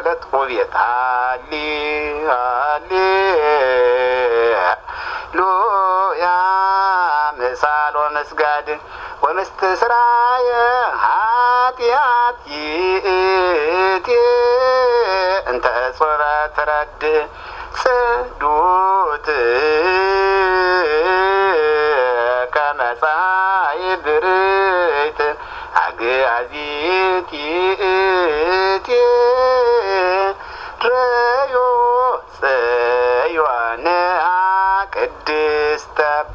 12 ወቤት አሊ አሊ ሉያ ምሳሎ መስጋድ ወምስትስራየ ኃጢአት ይእቲ እንተ ጾረ ትረድ ጽዱት ከመጻኢ ብርት አግአዚት ይእቲ